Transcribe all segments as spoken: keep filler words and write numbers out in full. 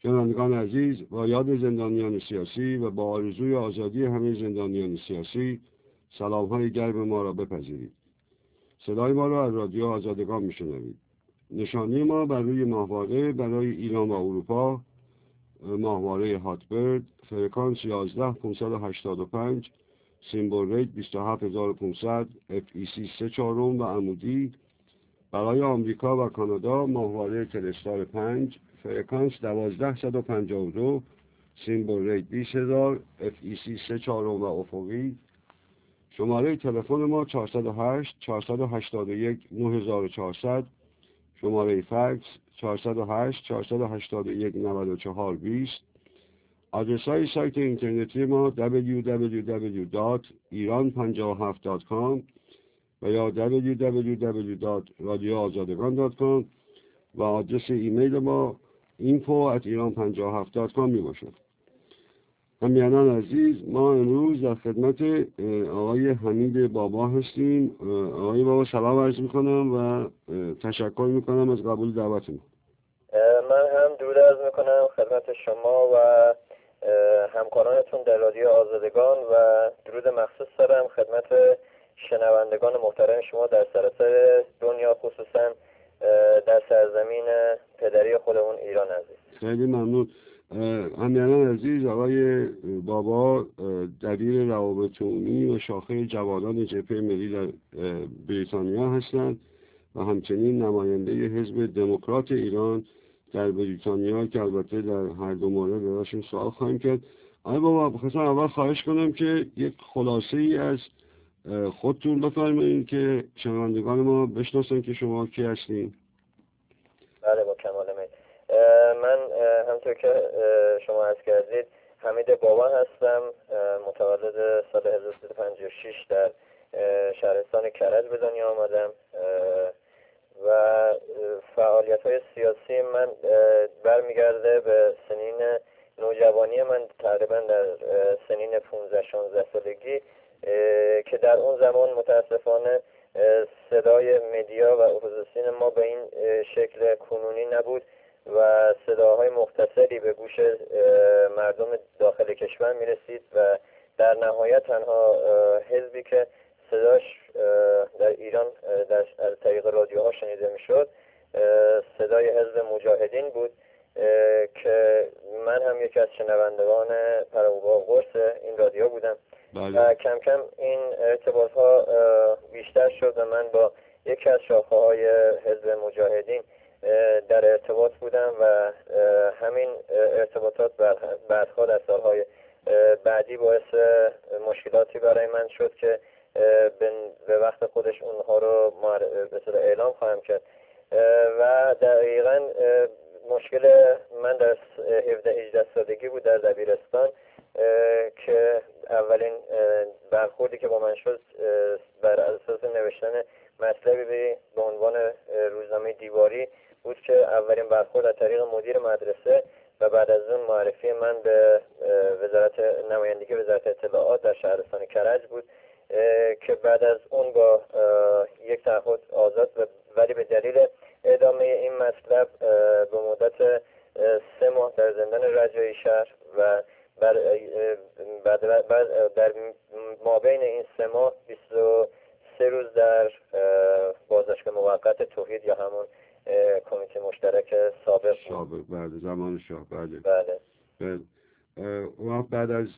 شنوندگان عزیز، با یاد زندانیان سیاسی و با آرزوی آزادی همه زندانیان سیاسی، سلام‌های گرم ما را بپذیرید. صدای ما را از رادیو آزادگان می‌شنوید. نشانی ما بر روی ماهواره برای ایران و اروپا، ماهواره هاتبرد، فرکانس یازده هزار پانصد و هشتاد و پنج، سیمبل ریت بیست و هفت هزار و پانصد، اف ای سی سه چهارم و عمودی. برای آمریکا و کانادا ماهواره تلستار پنج، فرکانس دوازده هزار صد و پنجاه و دو، سیمبل ریت بیست هزار، اف ای سی سه چهارم و افقی. شماره تلفن ما چهارصد و هشت چهارصد و هشتاد و یک نه هزار و چهارصد، شماره فکس چهارصد و هشت چهارصد و هشتاد و یک نود و چهار بیست. آدرس های سایت اینترنتی ما دبلیو دبلیو دبلیو دات ایران پنجاه و هفت دات کام و یا دبلیو دبلیو دبلیو دات رادیو آزادگان دات کام و آدرس ایمیل ما اینفو ات ایران پنجاه و هفت دات کام می باشد. همیهنان عزیز، ما امروز در خدمت آقای حمید بابا هستیم. آقای بابا سلام عرض می کنم و تشکر می کنم از قبول دعوت ما. من هم درود عرض می کنم خدمت شما و همکارانتون در رادیو آزادگان و درود مخصوص دارم خدمت شنوندگان محترم شما در سراسر دنیا، خصوصا در سرزمین پدری خودمون ایران عزیز. خیلی ممنون. همیهنان عزیز، آقای بابا دبیر روابط عمومی و شاخه جوانان جبهه ملی در بریتانیا هستند و همچنین نماینده حزب دموکرات ایران در بریتانیا که البته در هر دو مورد ازشون سوال خواهیم کرد. آقای بابا بخواستم اول خواهش کنم که یک خلاصه ای از خودتون بفرمایید که شنوندگان ما بشناسن که شما کی هستین. بله، با کمال میل. من همطور که شما عرض کردید حمید بابا هستم. متولد سال هزار و سیصد و پنجاه و شش در شهرستان کرج به دنیا آمدم و فعالیت‌های سیاسی من برمیگرده به سنین نوجوانی من، تقریبا در سنین پانزده شانزده سالگی که در اون زمان متاسفانه صدای مدیا و اپوزیسیون ما به این شکل کنونی نبود و صداهای مختصری به گوش مردم داخل کشور میرسید و در نهایت تنها حزبی که صداش در ایران در از طریق رادیوها شنیده میشد صدای حزب مجاهدین بود که من هم یکی از شنوندگان پروبا قرص این رادیو بودم. بله. و کم کم این ارتباط ها بیشتر شد و من با یکی از شاخه های حزب مجاهدین در ارتباط بودم و همین ارتباطات بعدها در سالهای بعدی باعث مشکلاتی برای من شد که به وقت خودش اونها رو به صورت اعلام خواهم کرد و دقیقاً مشکل من در هفده هجده سالگی بود در دبیرستان که اولین برخوردی که با من شد بر اساس نوشتن مطلبی به عنوان روزنامه دیواری بود که اولین برخورد از طریق مدیر مدرسه و بعد از اون معرفی من به وزارت نمایندگی وزارت اطلاعات در شهرستان کرج بود که بعد از اون با یک تعهد آزاد ولی به دلیل ادامه این مطلب به مدت سه ماه در زندان رجایی شهر و بعد بعد در مابین این سه ماه بیست و سه روز در بازداشتگاه موقت توحید یا همون کمیته مشترک سابق سابق بعد زمان شاه. بله بله بله. و بعد از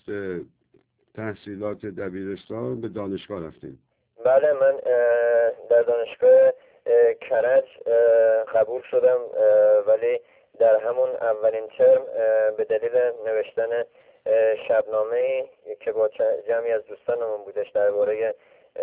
تحصیلات دبیرستان به دانشگاه رفتیم. بله، من در دانشگاه کرج قبول شدم ولی در همون اولین ترم به دلیل نوشتن شبنامه‌ای که با جمعی از دوستانمون بودش درباره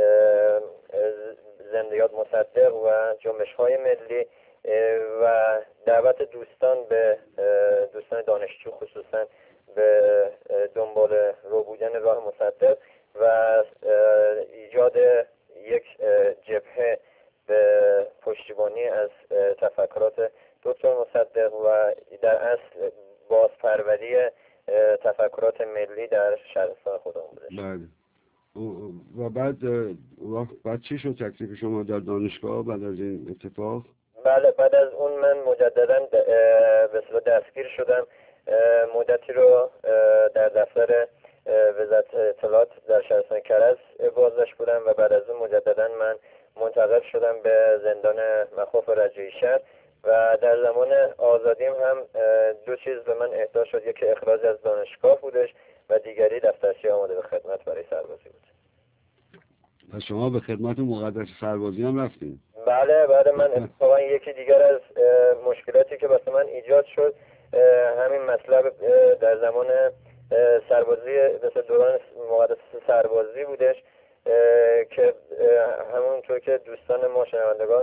زندیات مصدق و جنبش‌های ملی و دعوت دوستان به دوستان دانشجو خصوصا به دنبال رو بودن راه مصدق و ایجاد یک جبهه به پشتیبانی از تفکرات دکتر مصدق و در اصل بازپروری تفکرات ملی در شهرستان خودمون بودش. بله. و بعد بعد چی شد تکلیف شما در دانشگاه بعد از این اتفاق؟ بله، بعد از اون من مجددا به اصطلاح دستگیر شدم مدتی رو در دفتر وزارت اطلاعات در شهرستان کرج بازداشت بودم و بعد از اون مجددا من منتقل شدم به زندان مخوف رجایی شهر و در زمان آزادیم هم دو چیز به من اهدا شد، یکی اخراج از دانشگاه بودش و دیگری دفترچه آماده به خدمت برای سربازی بود. و شما به خدمت مقدس سربازی هم رفتین؟ بله بله، من اتفاقا یکی دیگر از مشکلاتی که واسه من ایجاد شد همین مطلب در زمان سربازی مثل دوران مقدس سربازی بودش که همونطور که دوستان ما شنوندگان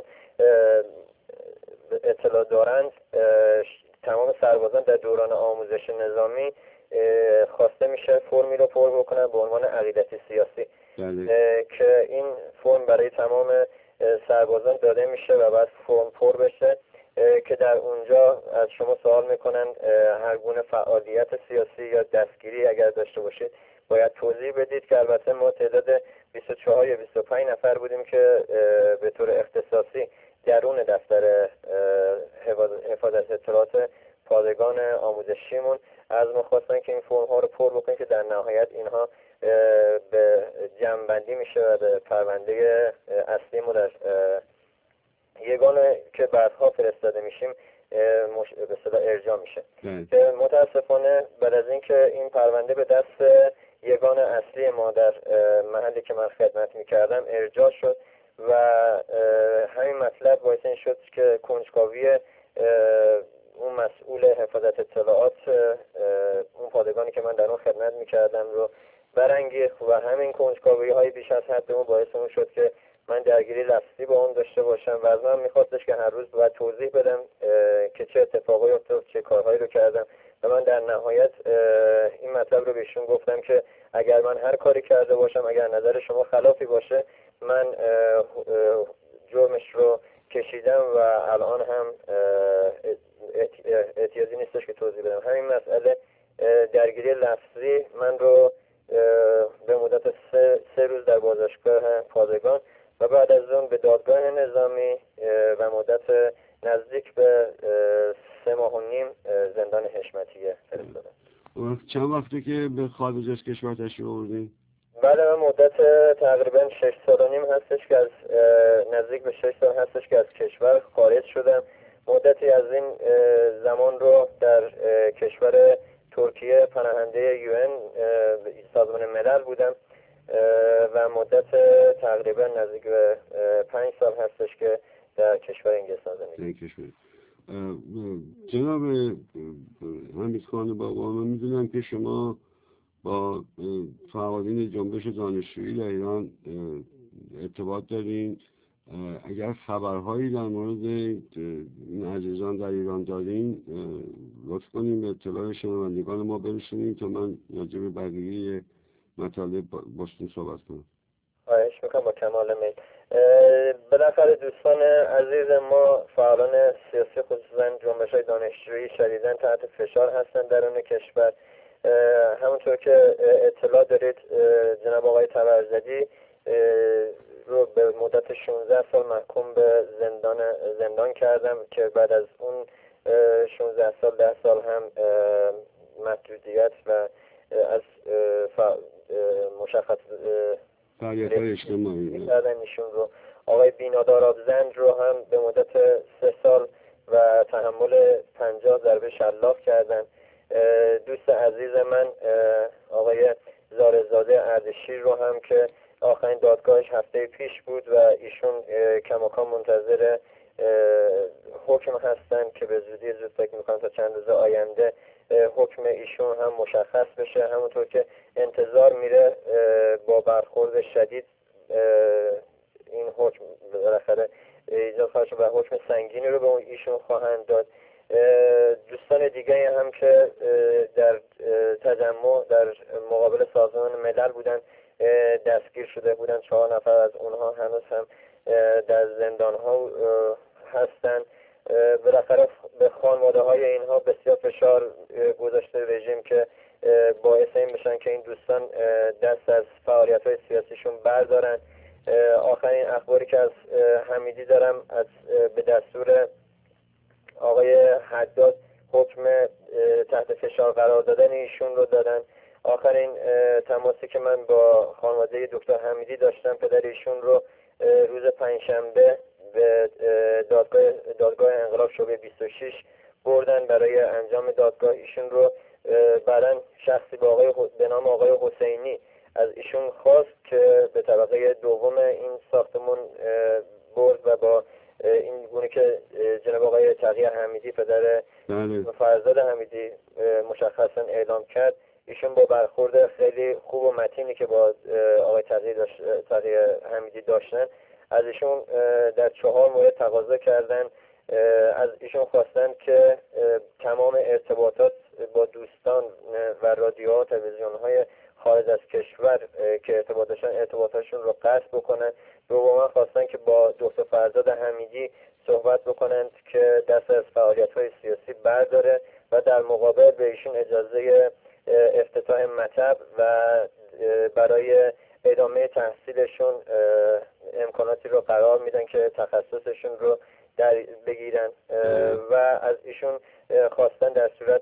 اطلاع دارند تمام سربازان در دوران آموزش نظامی خواسته میشه فرمی رو پر بکنن به عنوان عقیدت سیاسی که این فرم برای تمام سربازان داده میشه و بعد فرم پر بشه که در اونجا از شما سوال میکنن هر گونه فعالیت سیاسی یا دستگیری اگر داشته باشید باید توضیح بدید که البته ما تعداد بیست و چهار یا بیست و پنج نفر بودیم که به طور اختصاصی درون دفتر حفاظت اطلاعات پادگان آموزشیمون از ما خواستن که این فرم ها رو پر بکنیم که در نهایت اینها به جمع‌بندی میشه و به پرونده اصلی ما در یگانه که بعدها فرستاده میشیم به اصطلاح ارجاع میشه که متاسفانه بعد از اینکه این پرونده به دست یگان اصلی ما در محلی که من خدمت میکردم ارجاع شد و همین مطلب باعث این شد که کنجکاوی اون مسئول حفاظت اطلاعات اون پادگانی که من در اون خدمت میکردم رو برانگیخت و همین کنجکاوی های بیش از حد اون باعث اون شد که من درگیری لفظی با اون داشته باشم و از من میخواستش که هر روز باید توضیح بدم که چه اتفاقی افتاد، چه کارهایی رو کردم و من در نهایت این مطلب رو بهشون گفتم که اگر من هر کاری کرده باشم، اگر نظر شما خلافی باشه، من جرمش رو کشیدم و الان هم احتیاجی نیستش که توضیح بدم. همین مسئله درگیری لفظی من رو به مدت سه, سه روز در بازداشتگاه پادگان و بعد از اون به دادگاه نظامی و مدت نزدیک به سه ماه و نیم زندان حشمتیه فرستادم. چند وقته که به خارج از کشور تشریف آوردین؟ بله من مدت تقریبا شش سال و نیم هستش که از نزدیک به شش سال هستش که از کشور خارج شدم. مدتی از این زمان رو در کشور ترکیه پناهنده یو ان سازمان ملل بودم و مدت تقریبا نزدیک به پنج سال هستش که در کشور انگلستان زندگی می‌کنم. جناب حمید خان بابا، من میدونم که شما با فعالین جنبش دانشجویی در ایران ارتباط دارین. اگر خبرهایی در مورد این عزیزان در ایران دارین لطف کنیم به اطلاع شنوندگان ما برسونیم تا من راجع به بقیه مطالب باشتون صحبت کنم. خواهش میکنم با کمال میل. بالاخره دوستان عزیز ما فعالان سیاسی خصوصا جنبش‌های دانشجویی شدیداً تحت فشار هستند درون کشور. همونطور که اطلاع دارید جناب آقای طبرزدی رو به مدت شانزده سال محکوم به زندان زندان کردم که بعد از اون شانزده سال ده سال هم محدودیت و از مشخص فعالیت‌های اجتماعی کردن ایشون رو. آقای بینادار آبزند رو هم به مدت سه سال و تحمل پنجاه ضربه شلاق کردن. دوست عزیز من آقای زارزاده اردشیر رو هم که آخرین دادگاهش هفته پیش بود و ایشون کماکان منتظر حکم هستن که به زودی زود فکر میکنم تا چند روز آینده حکم ایشون هم مشخص بشه. همونطور که انتظار میره با برخورد شدید این حکم بالاخره ایجاد خواهد شد و حکم سنگینی رو به اون ایشون خواهند داد. دوستان دیگه هم که در تجمع در مقابل سازمان ملل بودن دستگیر شده بودن، چهار نفر از اونها هنوز هم در زندان ها هستن. بالاخره به خانواده های اینها بسیار فشار گذاشته رژیم که باعث این بشن که این دوستان دست از فعالیت های سیاسیشون بردارن. آخرین اخباری که از حمیدی دارم از به دستور آقای حداد حکم تحت فشار قرار دادن ایشون رو دادن. آخرین تماسی که من با خانواده دکتر حمیدی داشتم، پدر ایشون رو روز پنجشنبه به دادگاه دادگاه انقلاب شعبه بیست و شش بردن برای انجام دادگاه. ایشون رو بعداً شخصی به آقای به نام آقای حسینی از ایشون خواست که به طبقه دوم این ساختمون برد و با این گونه که جناب آقای تقی حمیدی پدر فرزاد حمیدی مشخصا اعلام کرد، ایشون با برخورد خیلی خوب و متینی که با آقای تقی داشت تقی حمیدی داشتن، از ایشون در چهار مورد تقاضا کردن. از ایشون خواستن که تمام ارتباطات با دوستان و رادیوها و تلویزیون‌های خارج از کشور که ارتباط داشتن ارتباطاتشون رو قطع بکنن. دوما خواستن که با دکتر فرزاد حمیدی صحبت بکنند که دست از فعالیت‌های سیاسی برداره و در مقابل به ایشون اجازه افتتاح مطب و برای ادامه تحصیلشون امکاناتی رو قرار میدن که تخصصشون رو در بگیرن و از ایشون خواستن در صورت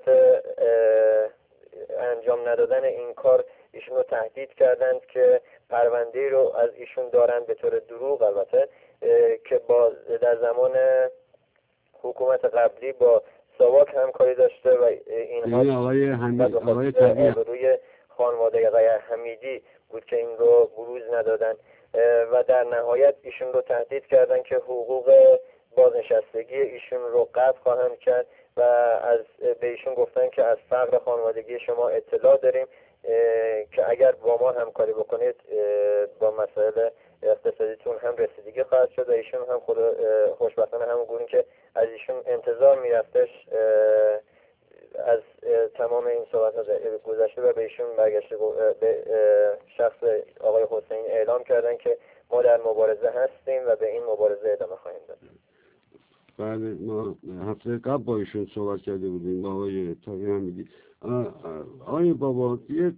انجام ندادن این کار ایشون رو تهدید کردند که پرونده رو از ایشون دارن به طور دروغ، البته که با در زمان حکومت قبلی با ساواک همکاری داشته و اینها آقای حمیدی آقای تقی روی خانواده آقای حمیدی بود که این رو بروز ندادن و در نهایت ایشون رو تهدید کردن که حقوق بازنشستگی ایشون رو قطع خواهند کرد و از به ایشون گفتن که از فقر خانوادگی شما اطلاع داریم که اگر با ما همکاری بکنید با مسائل اقتصادیتون هم رسیدگی خواهد شد و ایشون هم خود خوشبختانه همون گونه که از ایشون انتظار میرفتش از تمام این صحبت گذشته و به ایشون برگشته به شخص آقای حسینی اعلام کردن که ما در مبارزه هستیم و به این مبارزه ادامه خواهیم داد. بله، ما هفته قبل با ایشون صحبت کرده بودیم با آقای تقی حمیدی. آقای بابا یه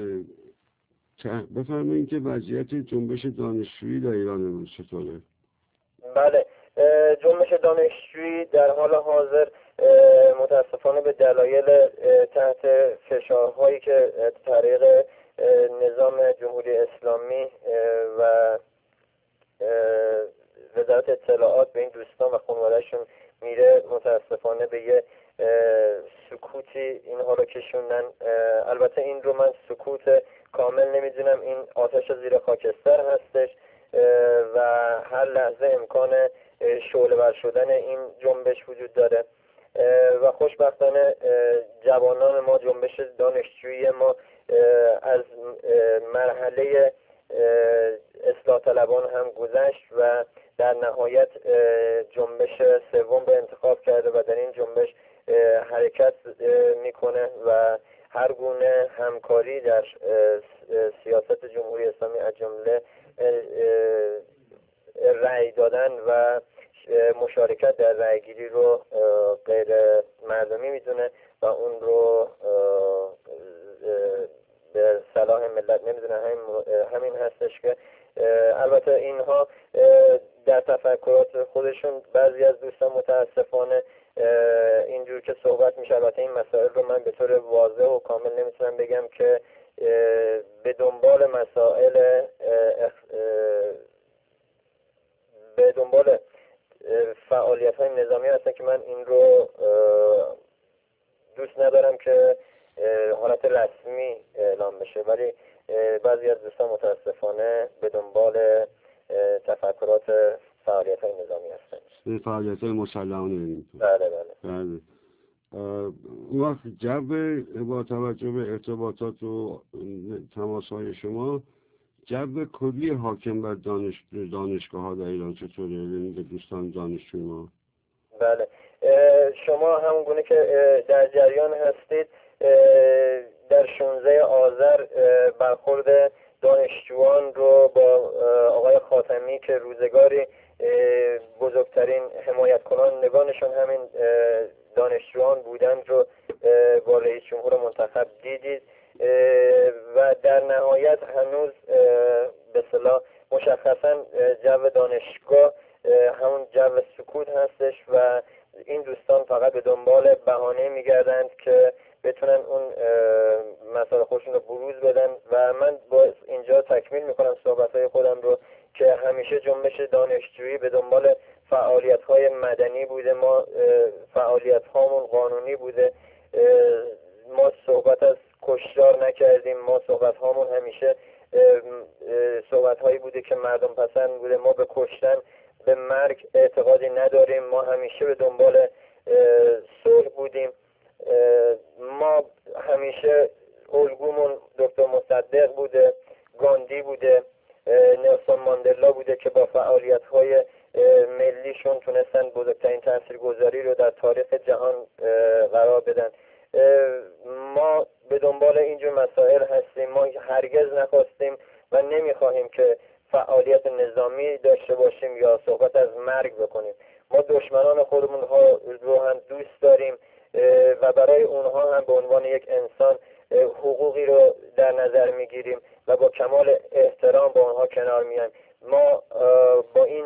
بفرمایید که وضعیت جنبش دانشجویی در ایران امروز چطوره؟ بله، جنبش دانشجویی در حال حاضر متاسفانه به دلایل تحت فشارهایی که طریق نظام جمهوری اسلامی و وزارت اطلاعات به این دوستان و خانواده‌شون میره، متاسفانه به یه سکوتی اینها رو کشوندن. البته این رو من سکوت کامل نمیدونم، این آتش زیر خاکستر هستش و هر لحظه امکان شعله ور شدن این جنبش وجود داره و خوشبختانه جوانان ما، جنبش دانشجویی ما از مرحله اصلاح طلبان هم گذشت و در نهایت جنبش سوم به انتخاب کرده و در این جنبش حرکت میکنه و هر گونه همکاری در سیاست جمهوری اسلامی از جمله رأی دادن و مشارکت در رأیگیری رو غیر مردمی میدونه و اون رو به صلاح ملت نمیدونه. همین همین هستش که البته اینها در تفکرات خودشون بعضی از دوستان متاسفانه اینجور که صحبت میشه، البته این مسائل رو من به طور واضح و کامل نمیتونم بگم که به دنبال مسائل به دنبال فعالیت های نظامی هستن که من این رو دوست ندارم که حالت رسمی اعلام بشه، ولی بعضی از دوستان متاسفانه به دنبال تفکرات فعالیت های نظامی هستن. این فعالیت های مسلحانه. بله بله بله. اون وقت جو با توجه به ارتباطات و تماس های شما، جو کلی حاکم بر دانش دانشگاه ها در ایران چطوره؟ یعنی دوستان دانشجوی ما. بله، شما همون گونه که در جریان هستید، در شانزده آذر برخورد دانشجویان رو با آقای خاتمی که روزگاری بزرگترین حمایت کنندگانشون همین دانشجویان بودند رو با رئیس جمهور منتخب دیدید و در نهایت هنوز به اصطلاح مشخصا جو دانشگاه همون جو سکوت هستش و این دوستان فقط به دنبال بهانه میگردند که بتونن اون مسائل خودشون رو بروز بدن و من با اینجا تکمیل میکنم صحبتهای خودم رو که همیشه جنبش دانشجویی به دنبال فعالیت‌های مدنی بوده. ما فعالیت‌هامون قانونی بوده، ما صحبت از کشتار نکردیم، ما صحبت‌هامون همیشه صحبت‌هایی بوده که مردم پسند بوده. ما به کشتن، به مرگ اعتقادی نداریم، ما همیشه به دنبال صلح بودیم. ما همیشه الگومون دکتر مصدق بوده، گاندی بوده، نلسون ماندلا بوده که با فعالیت‌های ملیشون تونستن بزرگترین تاثیرگذاری رو در تاریخ جهان قرار بدن. ما به دنبال اینجور مسائل هستیم. ما هرگز نخواستیم و نمیخواهیم که فعالیت نظامی داشته باشیم یا صحبت از مرگ بکنیم. ما دشمنان خودمون ها رو هم دوست داریم و برای اونها هم به عنوان یک انسان حقوقی رو در نظر میگیریم و با کمال احترام با اونها کنار میایم. ما با این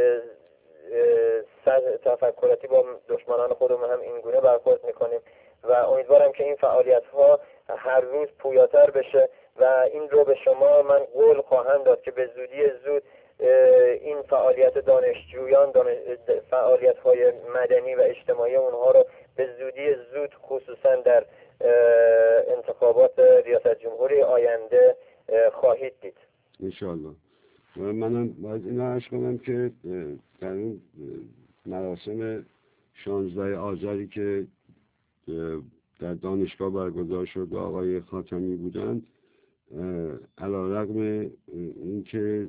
تفکراتی با دشمنان خودمون هم این گونه برخورد میکنیم و امیدوارم که این فعالیت ها هر روز پویاتر بشه و این رو به شما من قول خواهم داد که به زودی زود این فعالیت دانشجویان، فعالیت های مدنی و اجتماعی اونها رو به زودی زود خصوصا در انتخابات ریاست جمهوری آینده خواهید دید انشاءالله. و منم باید این عرض کنم که در این مراسم شانزده آذری که در دانشگاه برگزار شد و آقای خاتمی بودند، علیرغم اینکه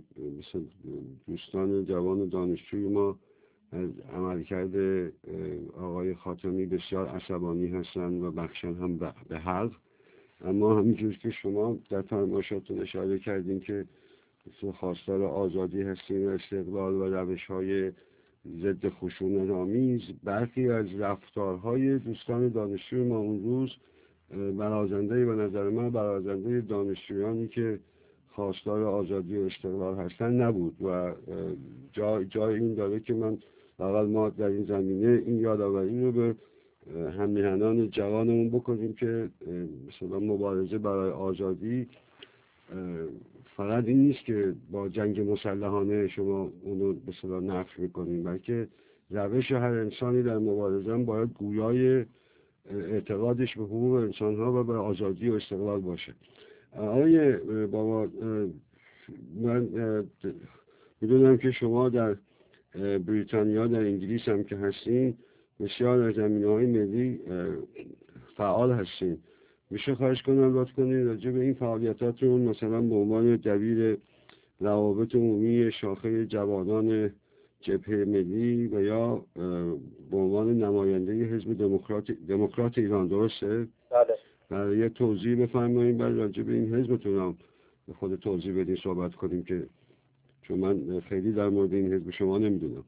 دوستان جوان دانشجوی ما از عملکرد آقای خاتمی بسیار عصبانی هستند و بخشن هم به حق، اما همینجور که شما در فرمایشاتون اشاره کردین که خواستار آزادی هستیم و استقلال و روش‌های ضد خشونت‌آمیز، برخی از رفتارهای دوستان دانشجوی ما اون روز برازنده و نظر من برازنده دانشجویانی که خواستار آزادی و استقلال هستن نبود و جای جای این داره که من واقعا ما در این زمینه این یادآوری رو به هم‌میهنان جوانمون بکنیم که مثلا مبارزه برای آزادی فقط این نیست که با جنگ مسلحانه شما اونو به اصطلاح نفی میکنیم، بلکه روش هر انسانی در مبارزه باید گویای اعتقادش به حقوق انسان‌ها و به آزادی و استقلال باشه. آقای بابا، من میدونم که شما در بریتانیا، در انگلیس هم که هستین، بسیار در زمینه‌های ملی فعال هستین. میشه خواهش کنم لطف کنید راجع به این فعالیتاتون مثلا به عنوان دبیر روابط عمومی شاخه جوانان جبهه ملی و یا به عنوان نماینده حزب دموکرات دموکرات ایران، درسته؟ بله. برای یه توضیح بفرمایید بعد راجع به این حزبتون هم به خود توضیح بدین صحبت کنیم، که چون من خیلی در مورد این حزب شما نمیدونم.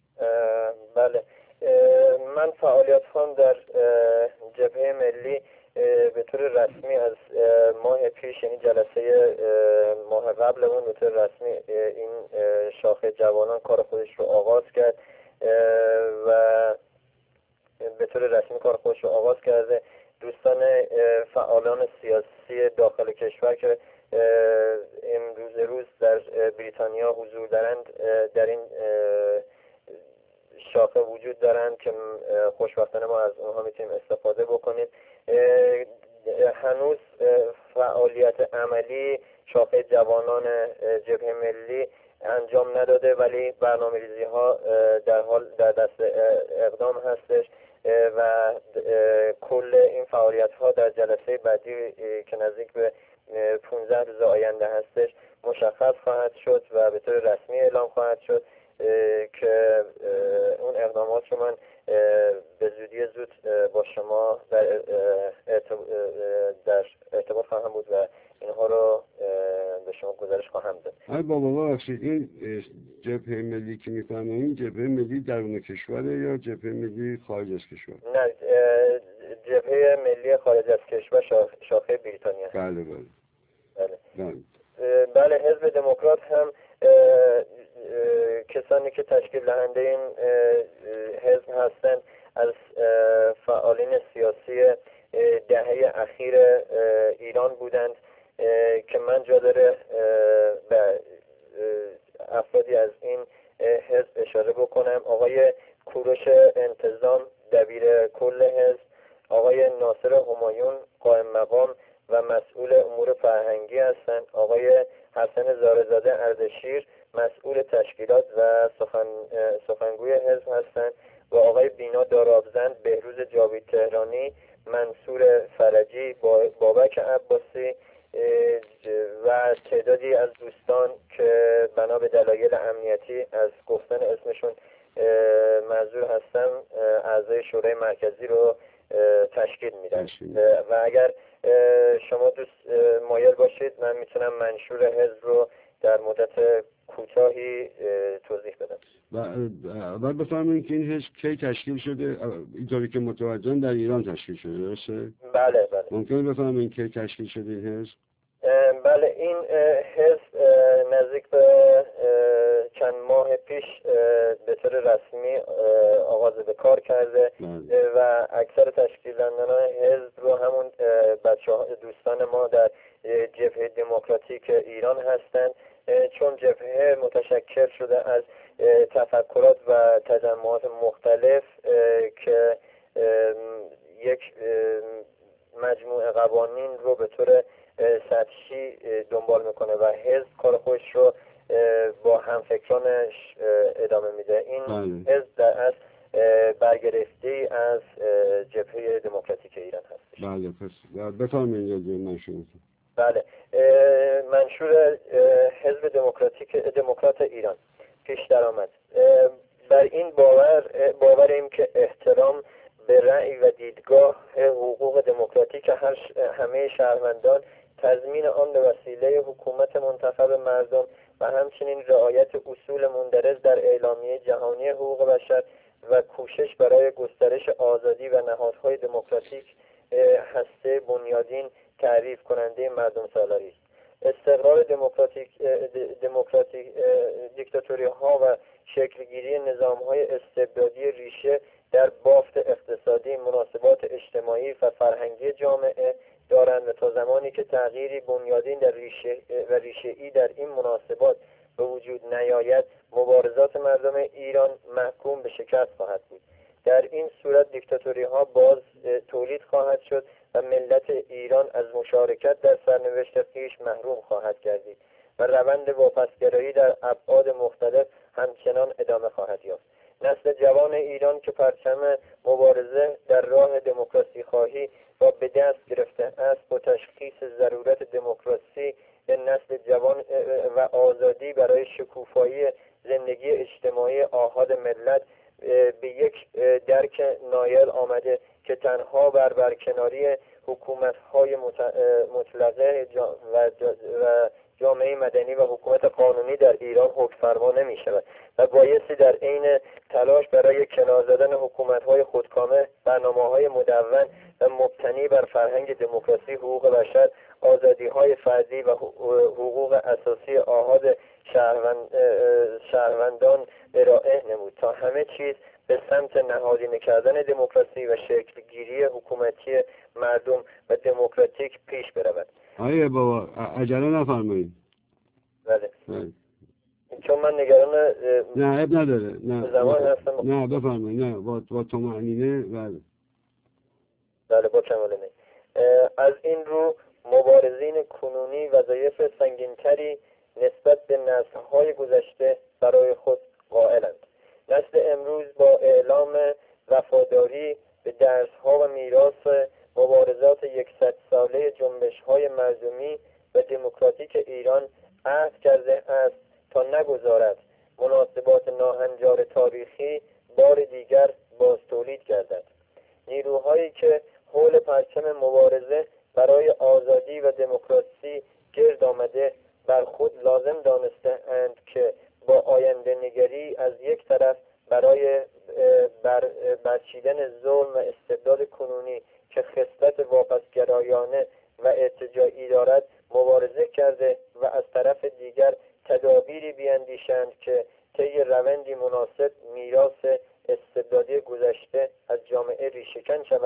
بله، من فعالیت هم در جبهه ملی به طور رسمی از ماه پیش، یعنی جلسه ماه قبلمون، به طور رسمی این شاخه جوانان کار خودش رو آغاز کرد و به طور رسمی کار خودش رو آغاز کرده. دوستان فعالان سیاسی داخل کشور که امروز روز در بریتانیا حضور دارند در این شاخه وجود دارند که خوشبختانه ما از اونها میتونیم استفاده بکنیم. هنوز فعالیت عملی شاخه جوانان جبهه ملی انجام نداده، ولی برنامه‌ریزی ها در حال در دست اقدام هستش و کل این فعالیت ها در جلسه بعدی که نزدیک به پانزده روز آینده هستش مشخص خواهد شد و به طور رسمی اعلام خواهد شد که اون اقدامات رو من به زودی زود با شما در در ارتباط خواهم بود و اینها رو به شما گزارش خواهم داد. ای بابا ببخشید، این جبهه ملی که میفرمایید جبهه ملی درون کشوره یا جبهه ملی خارج از کشور؟ نه، جبهه ملی خارج از کشور، شاخه بریتانیا. بله بله بله بله, بله. حزب دموکرات هم کسانی که تشکیل دهنده این حزب هستند سیاسی دهه اخیر ایران بودند که من جا داره به افرادی از این حزب اشاره بکنم. آقای کوروش انتظام دبیر کل حزب، آقای ناصر همایون قائم مقام و مسئول امور فرهنگی هستند، آقای حسن زارزاده اردشیر مسئول تشکیلات و سخن سخنگوی حزب هستند و آقای بینا دارابزند، بهروز جاوید تهرانی، منصور فرجی، بابک عباسی و تعدادی از دوستان که بنا به دلایل امنیتی از گفتن اسمشون معذور هستم، اعضای شورای مرکزی رو تشکیل میدن و اگر شما دوست مایل باشید من میتونم منشور حزب رو در مدت کوتاهی توضیح بدم. و بفرمایید که این حزب کی تشکیل شده؟ اینطوری که متوجهم در ایران تشکیل شده، درسته؟ بله بله. ممکنه بفرمایید کی تشکیل شده این حزب؟ بله، این حزب نزدیک به چند ماه پیش به طور رسمی آغاز به کار کرده بله. و اکثر تشکیل دهندگان حزب رو همون بچه دوستان ما در جبهه دموکراتیک ایران هستند، چون جبهه متشکل شده از تفکرات و تجمعات مختلف که یک مجموعه قوانین رو به طور سطحی دنبال میکنه و حزب کار خودش رو با همفکرانش ادامه میده. این بله. حزب در اصل برگرفته از جبهه دموکراتیک ایران هست. بله، پس بفرمایید منشور. بله، منشور حزب دموکراتیک دموکرات ایران پیش درآمد. بر این باور باوریم که احترام به رأی و دیدگاه حقوق دموکراتیک هر همه شهروندان، تضمین آن به وسیله حکومت منتخب مردم و همچنین رعایت اصول مندرج در اعلامیه جهانی حقوق بشر و کوشش برای گسترش آزادی و نهادهای دموکراتیک هسته بنیادین تعریف کننده مردم سالاری است. استقرار دموکراتیک دموکراتیک دیکتاتوری ها و شکلگیری نظام های استبدادی ریشه در بافت اقتصادی، مناسبات اجتماعی و فرهنگی جامعه دارند و تا زمانی که تغییری بنیادین در ریشه و ریشه‌ای در این مناسبات به وجود نیاید، مبارزات مردم ایران محکوم به شکست خواهد بود. در این صورت دیکتاتوری ها باز تولید خواهد شد و ملت ایران از مشارکت در سرنوشت خویش محروم خواهد گردید و روند واپسگرایی در ابعاد مختلف همچنان ادامه خواهد یافت. نسل جوان ایران که پرچم مبارزه در راه دموکراسی خواهی را به دست گرفته است، با تشخیص ضرورت دموکراسی نسل جوان و آزادی برای شکوفایی زندگی اجتماعی آحاد ملت به یک درک نایل آمده که تنها بر برکناری حکومت‌های مطلقه و جامعه مدنی و حکومت قانونی در ایران حکمفرما نمی شود و بایستی در عین تلاش برای کنار زدن حکومت‌های خودکامه، برنامه‌های مدون و مبتنی بر فرهنگ دموکراسی، حقوق بشر، آزادی‌های فردی و حقوق اساسی آحاد شهروند، شهروندان ارائه نمود تا همه چیز به سمت نهادینه کردن دموکراسی و شکلگیری حکومتی مردم و دموکراتیک پیش برود. آیه بابا عجله نفرمایید. بله. چون من نگران نه اب نداره. نه زمان هستم. نه بفرمایید. نه با با طمأنینه. بله. بله با کمال می. از این رو مبارزین کنونی وظایف سنگین‌تری نسبت به نسل‌های گذشته برای خود قائلند. نسل امروز با اعلام وفاداری به درس‌ها و میراث مبارزات یکصد ساله جنبش‌های مردمی و دموکراتیک ایران عهد کرده است تا نگذارد مناسبات ناهنجار تاریخی بار دیگر باز تولید گردد. نیروهایی که حول پرچم مبارزه برای آزادی و دموکراسی گرد آمده بر خود لازم دانسته اند که با آینده نگری از یک طرف برای بر برچیدن ظلم و استبداد کنونی که خصلت واپسگرایانه و ارتجاعی دارد مبارزه کرده و از طرف دیگر تدابیری بیاندیشند که طی روندی مناسب میراث استبدادی گذشته از جامعه ریشه‌کن شود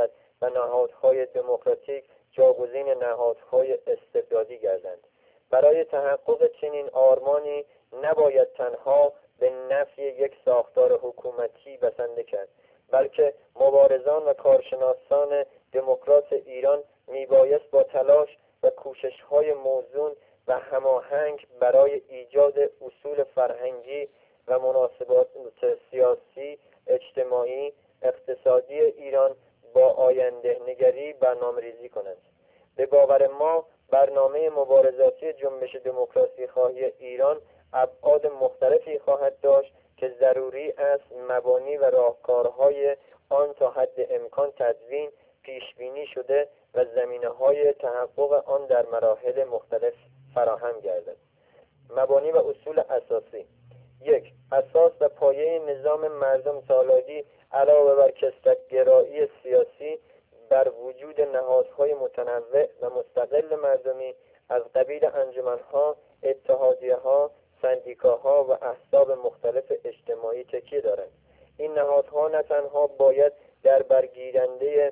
و نهادهای دموکراتیک جاگزین نهادهای استبدادی گردند. برای تحقق چنین آرمانی نباید تنها به نفی یک ساختار حکومتی بسنده کرد، بلکه مبارزان و کارشناسان دموکرات ایران میبایست با تلاش و کوشش‌های موزون و هماهنگ برای ایجاد اصول فرهنگی و مناسبات سیاسی، اجتماعی، اقتصادی ایران با آینده نگری برنامه‌ریزی کنند. به باور ما برنامه مبارزاتی جنبش دموکراسی خواهی ایران ابعاد مختلفی خواهد داشت که ضروری است مبانی و راهکارهای آن تا حد امکان تدوین، پیشبینی شده و زمینه‌های تحقق آن در مراحل مختلف فراهم گردد. مبانی و اصول اساسی: یک، اساس و پایه نظام مردم سالاری علاوه بر کثرت‌گرایی سیاسی بر وجود نهادهای متنوع و مستقل مردمی از قبیل انجمن‌ها، اتحادیه‌ها، سندیکاها و احزاب مختلف اجتماعی تکیه دارند. این نهادها نه تنها باید در برگیرنده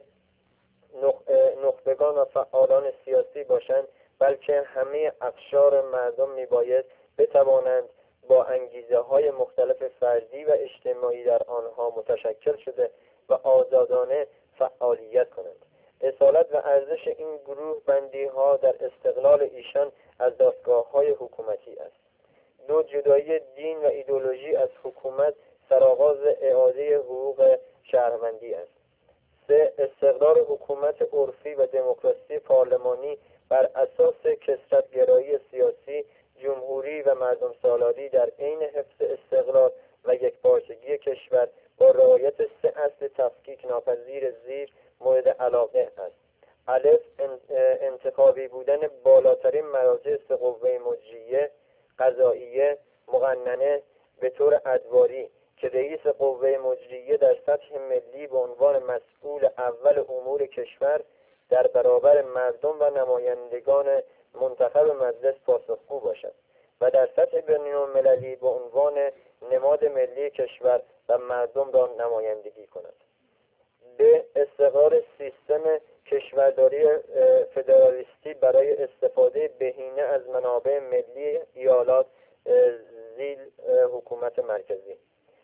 نخبگان و فعالان سیاسی باشند، بلکه همه اقشار مردم میباید بتوانند با انگیزه های مختلف فردی و اجتماعی در آنها متشکل شده و آزادانه فعالیت کنند. اصالت و ارزش این گروه بندی ها در استقلال ایشان از دستگاه های حکومتی است. دو، جدایی دین و ایدئولوژی از حکومت سرآغاز اعاده حقوق شهروندی است. سه، استقرار حکومت عرفی و دموکراسی پارلمانی بر اساس کثرت‌گرایی سیاسی، جمهوری و مردم سالاری در عین حفظ استقلال و یکپارچگی کشور با رعایت سه اصل تفکیک ناپذیر زیر مورد علاقه است. الف، انتخابی بودن بالاترین مراجع سه قوه مجریه، قضاییه، مقننه به طور ادواری که رئیس قوه مجریه در سطح ملی به عنوان مسئول اول امور کشور در برابر مردم و نمایندگان منتخب مجلس پاسخگو باشد و در سطح بین‌المللی به عنوان نماد ملی کشور و مردم را نمایندگی کند. به استقرار سیستم کشورداری فدرالیستی برای استفاده بهینه از منابع ملی ایالات زیر حکومت مرکزی.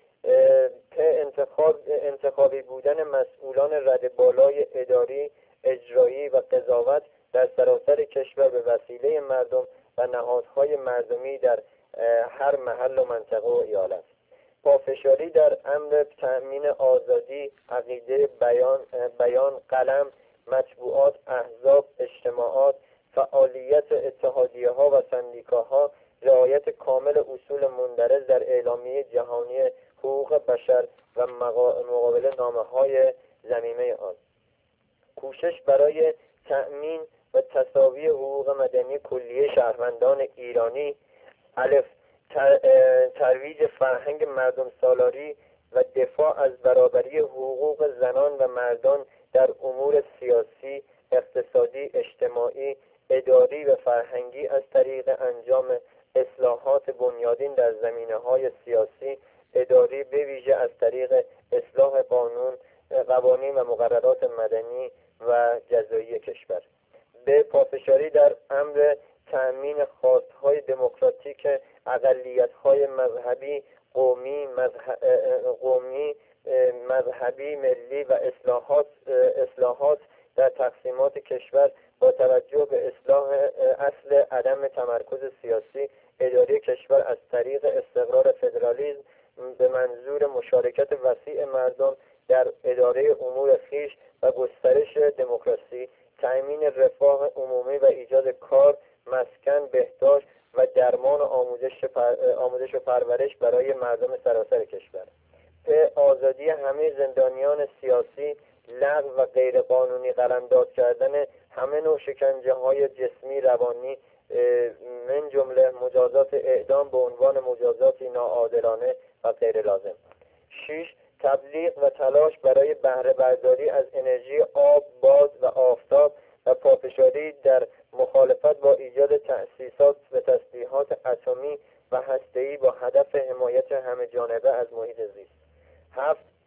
انتخاب انتخابی بودن مسئولان رده بالای اداری، اجرایی و قضاوت در سراسر کشور به وسیله مردم و نهادهای مردمی در هر محل و منطقه و ایالت. پافشاری در امر تأمین آزادی عقیده، بیان، بیان، قلم، مطبوعات، احزاب، اجتماعات، فعالیت اتحادیه‌ها و سندیکاها، رعایت کامل اصول مندرج در اعلامیه جهانی حقوق بشر و مقابل نامه‌های ضمیمه آن. کوشش برای تأمین و تساوی حقوق مدنی کلیه شهروندان ایرانی. الف، ترویج فرهنگ مردم سالاری و دفاع از برابری حقوق زنان و مردان در امور سیاسی، اقتصادی، اجتماعی، اداری و فرهنگی از طریق انجام اصلاحات بنیادین در زمینه‌های سیاسی، اداری به ویژه از طریق اصلاح قانون، قوانین و مقررات مدنی و جزایی کشور. به پافشاری در امر تأمین خواستهای دموکراتیک اقلیت‌های مذهبی، قومی، مذهب، قومی، مذهبی، ملی و اصلاحات اصلاحات در تقسیمات کشور با توجه به اصلاح اصل عدم تمرکز سیاسی اداری کشور از طریق استقرار فدرالیسم به منظور مشارکت وسیع مردم در اداره امور خویش و گسترش دموکراسی، تأمین رفاه عمومی و ایجاد کار، مسکن، بهداشت و درمان و آموزش, پر... آموزش و پرورش برای مردم سراسر کشور. به آزادی همه زندانیان سیاسی، لغو و غیرقانونی قلمداد کردن همه نوع شکنجه های جسمی، روانی من جمله مجازات اعدام به عنوان مجازاتی ناعادلانه و غیر لازم. شش، تبلیغ و تلاش برای بهره برداری از انرژی آب، باد و آفتاب و پافشاری در مخالفت با ایجاد تأسیسات و تسلیحات اتمی و هسته‌ای با هدف حمایت همه جانبه از محیط زیست. هفت، ایجاد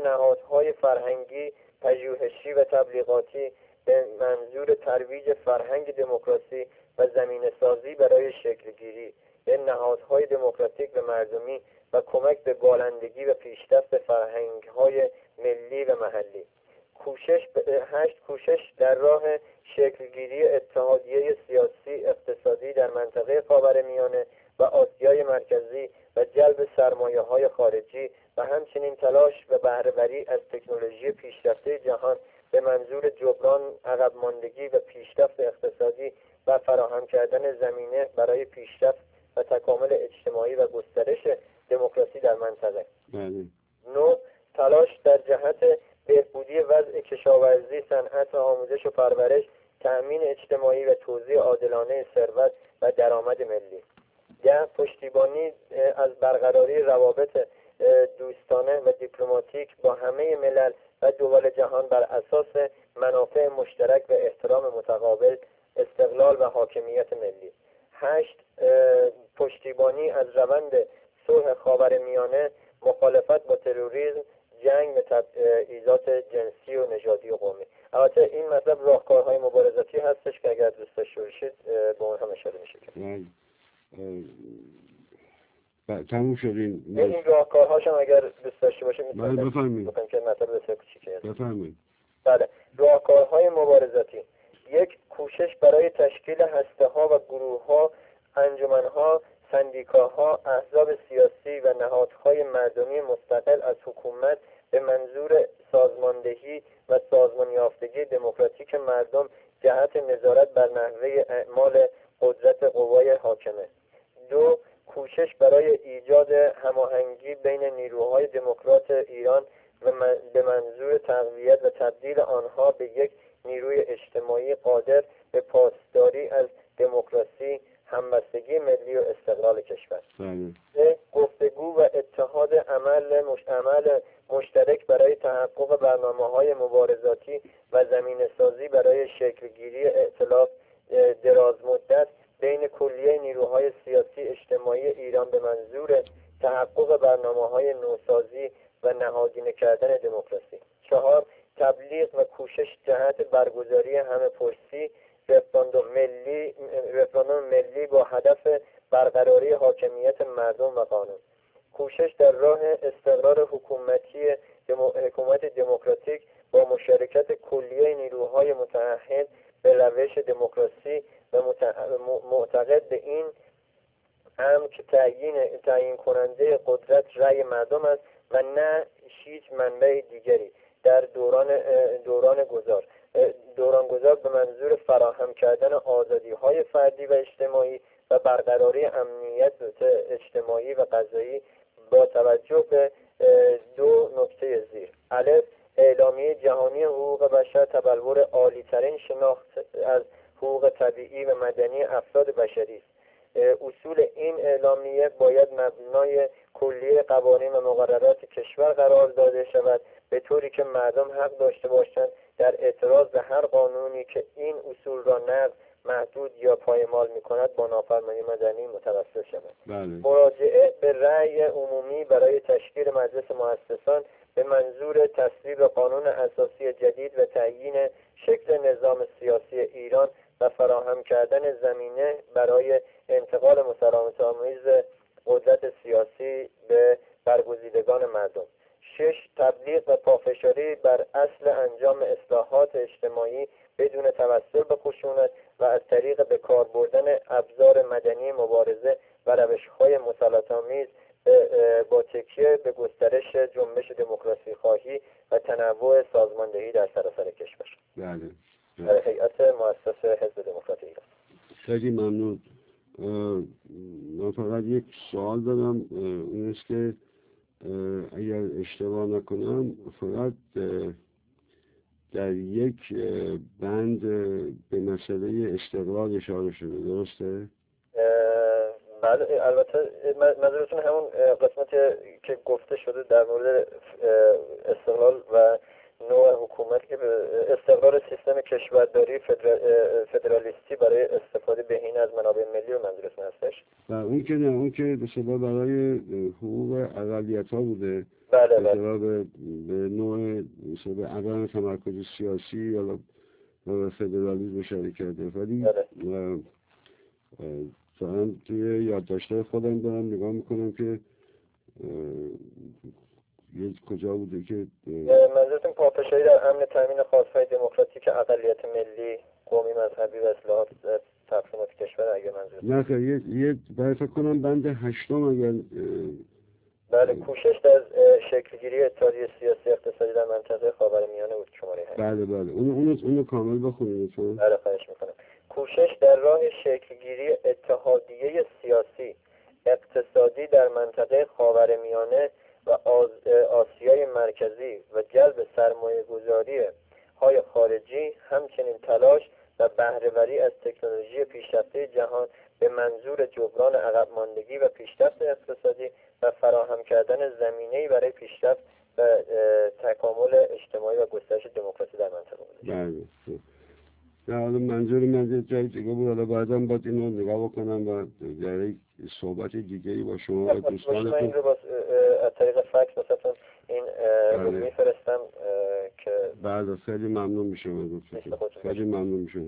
نهادهای فرهنگی، پژوهشی و تبلیغاتی به منظور ترویج فرهنگ دموکراسی و زمینه سازی برای شکلگیری به نهادهای دموکراتیک و مردمی و کمک به بالندگی و پیشرفت فرهنگ‌های ملی و محلی. کوشش هشت کوشش در راه شکلگیری اتحادیه سیاسی اقتصادی در منطقه خاورمیانه و آسیای مرکزی و جلب سرمایه‌های خارجی و همچنین تلاش و بهره‌وری از تکنولوژی پیشرفته جهان به منظور جبران عقب ماندگی و پیشرفت اقتصادی و فراهم کردن زمینه برای پیشرفت و تکامل اجتماعی و گسترش دموکراسی در منطقه. نو تلاش در جهت بهبودی وضع کشاورزی، صنعت و آموزش و پرورش، تأمین اجتماعی و توزیع عادلانه ثروت و درآمد ملی. ده پشتیبانی از برقراری روابط دوستانه و دیپلماتیک با همه ملل و دول جهان بر اساس منافع مشترک و احترام متقابل، استقلال و حاکمیت ملی. هشت پشتیبانی از روند صلح خاورمیانه، مخالفت با تروریسم، جنگ به تبعیضات جنسی و نژادی و قومی. البته این مطلب راهکارهای مبارزاتی هستش که اگر دوست داشته باشید به اون هم اشاره میشه. تموم شدین. این راهکارهاش هم اگر دوست داشته باشید میتونید بفرمایید. بکنم که مطلب بسیار کوچیکه. بفرمایید. بله، راهکارهای مبارزاتی. یک، کوشش برای تشکیل هسته‌ها و گروه‌ها، انجمن‌ها، سندیکاها، احزاب سیاسی و نهادهای مردمی مستقل از حکومت به منظور سازماندهی و سازمان یافتگی دموکراتیک مردم جهت نظارت بر نحوه اعمال قدرت قوای حاکمه. دو، کوشش برای ایجاد هماهنگی بین نیروهای دموکرات ایران و به منظور تقویت و تبدیل آنها به یک نیروی اجتماعی قادر به پاسداری از دموکراسی، همبستگی ملی و استقلال کشور. سه، گفتگو و اتحاد عمل مش... عمل مشترک برای تحقق برنامه‌های مبارزاتی و زمینه سازی برای شکلگیری ائتلاف دراز مدت بین کلیه نیروهای سیاسی اجتماعی ایران به منظور تحقق برنامه‌های نوسازی و نهادینه کردن دموکراسی. چهار، تبلیغ و کوشش جهت برگزاری همه پرسی رفراندوم ملی رفراندوم ملی با هدف برقراری حاکمیت مردم و قانون. کوشش در راه استقرار حکومتی دمو... حکومت دموکراتیک با مشارکت کلیه نیروهای متعهد به روش دموکراسی و مت... معتقد به این امر که تعیین تعیین کننده قدرت رأی مردم است و نه هیچ منبع دیگری در دوران دوران گذار دوران گذار به منظور فراهم کردن آزادی‌های فردی و اجتماعی و برقراری امنیت اجتماعی و قضایی با توجه به دو نکته زیر. الف، اعلامیه جهانی حقوق بشر تبلور عالی‌ترین شناخت از حقوق طبیعی و مدنی افراد بشری است. اصول این اعلامیه باید مبنای کلیه قوانین و مقررات کشور قرار داده شود به طوری که مردم حق داشته باشند در اعتراض به هر قانونی که این اصول را نقض، محدود یا پایمال می‌کند با نافرمانی مدنی متوسل شود. بله. مراجعه به رأی عمومی برای تشکیل مجلس مؤسسان به منظور تصویب قانون اساسی جدید و تعیین شکل نظام سیاسی ایران و فراهم کردن زمینه برای انتقال مسالمت‌آمیز قدرت سیاسی به برگزیدگان مردم. شش، تبلیغ و پافشاری بر اصل انجام اصلاحات اجتماعی بدون توسل به خشونت و از طریق به کار بردن ابزار مدنی مبارزه و روش‌های مسالمت‌آمیز با تکیه به گسترش جنبش دموکراسی خواهی و تنوع سازماندهی در سراسر کشور. بله. در هیئت مؤسس حزب دموکرات ایران. خیلی ممنون. من فقط یک سوال دارم، این است که اگر اشتباه نکنم فقط در یک بند به مسئله استقلال اشاره شده، درسته؟ بله، البته منظورتون همون قسمتی که گفته شده در مورد استقلال و نوع حکومت که به استقرار سیستم کشورداری فدرالیستی برای استفاده بهینه از منابع ملی و منظورتون هستش؟ و اون که نه، اون که به صدا برای حقوق اقلیت ها بوده. بله به بله. به به نوع به عدم تمرکز سیاسی یا به فدرالیسم اشاره کرده. ولی مثلا توی یادداشت‌های خودم دارم نگاه میکنم که یه کجا بوده که منظورتون پافشاری در امن تامین خواست‌های دموکراتیک اقلیت ملی، قومی، مذهبی و اصلاحات تقسیمات کشور اگه منظورتون؟ نه خیلی یه یه باید فکر کنم بند هشتم اگر بله، کوشش در شکلگیری اتحادیه سیاسی اقتصادی در منطقه خاورمیانه بود شماره هشت. بله بله اونو اونو اونو کامل بخونید لطفاً. بله خواهش میکنم. کوشش در راه شکلگیری اتحادیه سیاسی اقتصادی در منطقه خاورمیانه و آسیای مرکزی و جلب سرمایه گذاری های خارجی، همچنین تلاش و بهره‌وری از تکنولوژی پیشرفته جهان به منظور جبران عقب ماندگی و پیشرفت اقتصادی و فراهم کردن زمینه‌ای برای پیشرفت و تکامل اجتماعی و گسترش دموکراسی در منطقه بود. بله. نه حالا منظور من یه جای دیگه بود، حالا بعدم باید اینو نگاه بکنم و در یک صحبت دیگه‌ای با شما و دوستانتون من این رو با از طریق فکس واسهتون این رو میفرستم که بله خیلی ممنون میشم. خیلی ممنون میشم.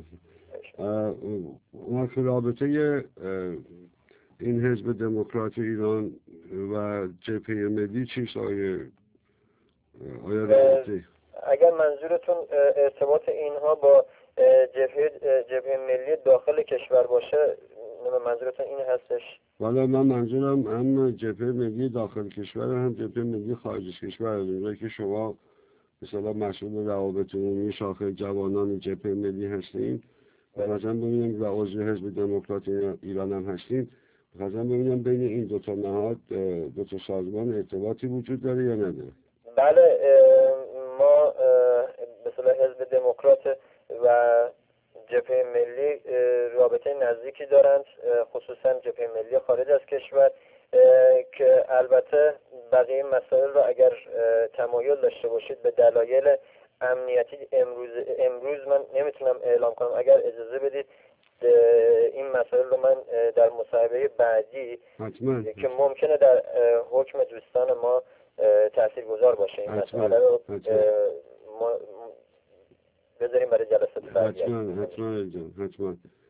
اون رابطه این حزب دموکرات ایران و جبهه ملی چیست آیه آیا رابطه؟ اگر منظورتون ارتباط اینها با جبهه جبهه ملی داخل کشور باشه، منظورتون این هستش؟ والا من منظورم هم جبهه ملی داخل کشور هم جبهه ملی خارج از کشور. اونجایی که شما مثلا مسئول روابط عمومی شاخه جوانان جبهه ملی هستین، مثلا ببینم و عضو حزب دموکرات ایران هم هستین، مثلا ببینم بین این دو تا نهاد دو تا سازمان ارتباطی وجود داره یا نداره؟ بله، ما مثلا حزب دموکرات و جبهه ملی رابطه نزدیکی دارند، خصوصا جبهه ملی خارج از کشور، که البته بقیه مسائل رو اگر تمایل داشته باشید به دلایل امنیتی امروز امروز من نمیتونم اعلام کنم. اگر اجازه بدید این مسائل رو من در مصاحبه بعدی حتما. که ممکنه در حکم دوستان ما تاثیرگذار باشه این مسئله رو ما بذاریم برای جلسات بعدی. حتما حتما جان حتما.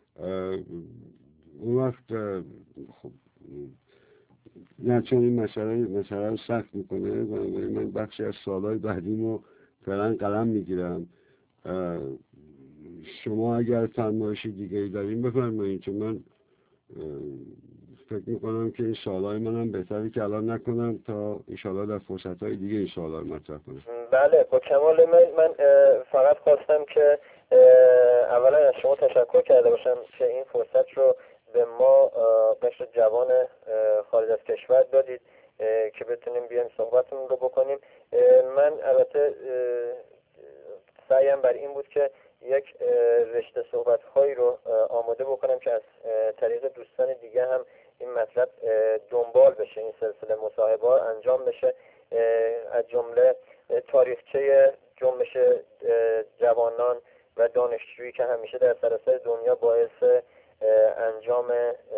اون وقت خب نه چون این مسئله مسئله رو سخت میکنه و من بخشی از سوالای بعدیمو فعلا قلم میگیرم. شما اگر فرمایشی دیگه ای دارین بفرمایید، چون من فکر میکنم که این سوالای منم بهتره که الان نکنم تا انشاءالله در فرصتهای دیگه این سوالا رو مطرح کنم. بله با کمال میل. من فقط خواستم که اولا از شما تشکر کرده باشم که این فرصت رو به ما قشر جوان خارج از کشور دادید که بتونیم بیایم صحبتمون رو بکنیم. من البته سعیم بر این بود که یک رشته صحبت‌هایی رو آماده بکنم که از طریق دوستان دیگه هم این مطلب دنبال بشه، این سلسله مصاحبه انجام بشه، از جمله تاریخچه جنبش جوانان و دانشجویی که همیشه در سراسر دنیا باعث انجام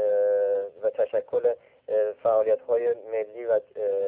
و تشکل فعالیت‌های ملی و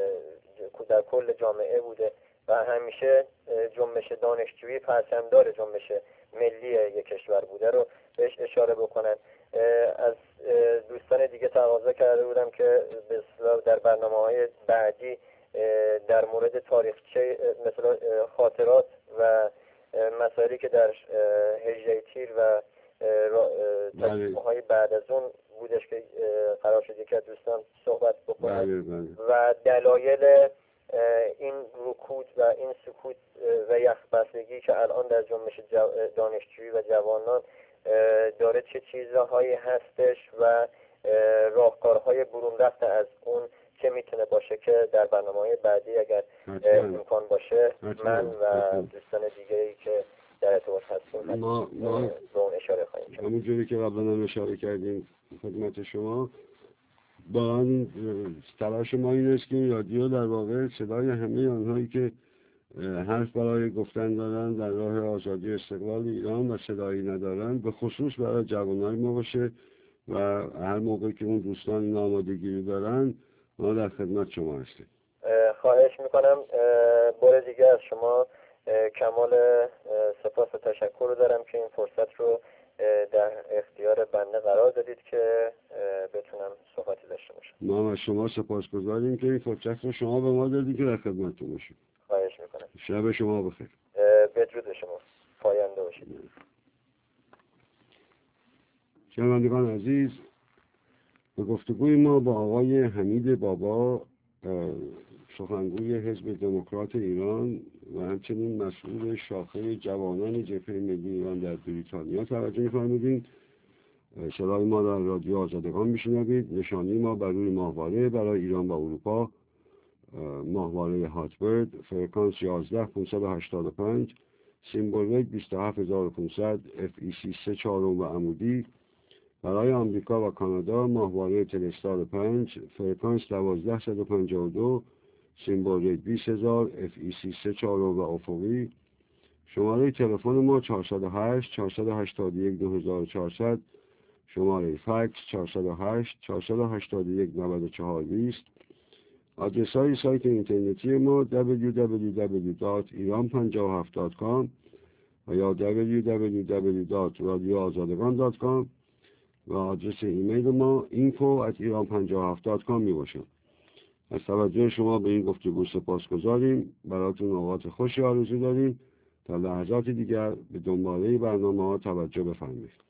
در کل جامعه بوده و همیشه جنبش دانشجویی پرچمدار جنبش ملی یک کشور بوده رو بهش اشاره بکنن. از دوستان دیگه تقاضا کرده بودم که در برنامه‌های بعدی در مورد تاریخچه مثلا خاطرات و مسائلی که در هجده تیر و تجربه‌های بعد از اون بودش که قرار شد که دوستان صحبت بکنن و دلایل این رکود و این سکوت و یخبستگی که الان در جنبش دانشجویی و جوانان داره چه چیزهایی هستش و راهکارهای برون رفته از اون چه میتونه باشه که در برنامه‌های بعدی اگر امکان باشه من و دوستان دیگه‌ای که در ارتباط هستیم ما ما به اون اشاره خواهیم کرد. همونجوری که قبلا اشاره کردیم خدمت شما، با تلاش ما این است که این رادیو در واقع صدای همه آنهایی که حرف برای گفتن دارن در راه آزادی استقلال ایران و صدایی ندارن، به خصوص برای جوانای ما باشه و هر موقع که اون دوستان این آمادگی رو دارن ما در خدمت شما هستیم. خواهش میکنم. بار دیگه از شما کمال سپاس و تشکر رو دارم که این فرصت رو در اختیار بنده قرار دادید که بتونم صحبتی داشته باشم. ما از شما سپاسگزاریم که این فرصت رو شما به ما دادید که در خدمتتون باشیم. خواهش میکنم. شب شما بخیر. بدرود شما. پاینده باشید. شنوندگان عزیز، به گفتگوی ما با آقای حمید بابا، سخنگوی حزب دموکرات ایران و همچنین مسئول شاخه جوانان جبهه ملی ایران در بریتانیا توجه می‌فرمایید. صدای ما در رادیو آزادگان میشنوید. نشانی ما بر روی ماهواره برای ایران و اروپا، ماهواره هاتبرد، فرکانس یازده پانصد و هشتاد و پنج، سیمبل ریت بیست و هفت هزار و پانصد، اف ای سی سه چهارم و عمودی. برای آمریکا و کانادا ماهواره تلستار پنج، فرکانس دوازده صد و پنجاه و دو، سیمبل ریت بیست هزار، اف ای سی سه چهارم و افقی. شماره تلفن ما چهارصد و هشت چهارصد و هشتاد و یک دو هزار و چهارصد، شماره فکس چهارصد و هشت چهارصد و هشتاد و یک نود و چهار بیست. آدرس های سایت اینترنتی ما دبلیو دبلیو دبلیو دات ایران پنجاه و هفت دات کام و یا دبلیو دبلیو دبلیو دات رادیو آزادگان دات کام و آدرس ایمیل ما اینفو ات ایران پنجاه و هفت دات کام می باشد. از توجه شما به این گفتگو سپاسگزاریم. براتون اوقات خوشی آرزو داریم. تا لحظات دیگر به دنباله برنامه ها توجه بفرمایید.